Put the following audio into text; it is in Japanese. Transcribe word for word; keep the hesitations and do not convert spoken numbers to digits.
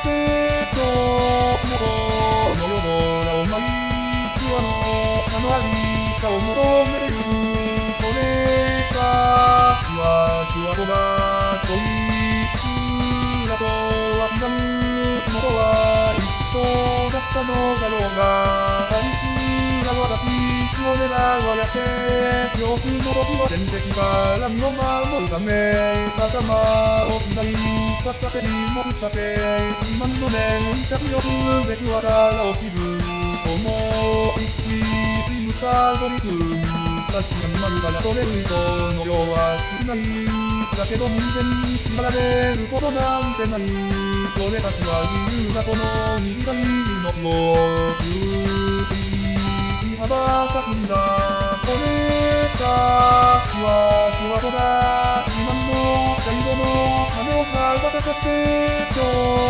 せ今日もこの世空を舞い不安のあのありかを求めるこれがふわふわとが恋空とは違う元は一緒だったのだろうがあいつら私を狙われて夜の時は天敵から身を守るため頭を左ささてもさて今の粘着力で桑から落ちる思いっきりむさぼりつ確かに丸から取れる人の量は少ないだけど人間に縛られることなんてない俺たちは自由なこの短い命をゆっくり羽ばたくんだこれがふわふわとだ自慢の茶色の羽を羽ばたかせ今日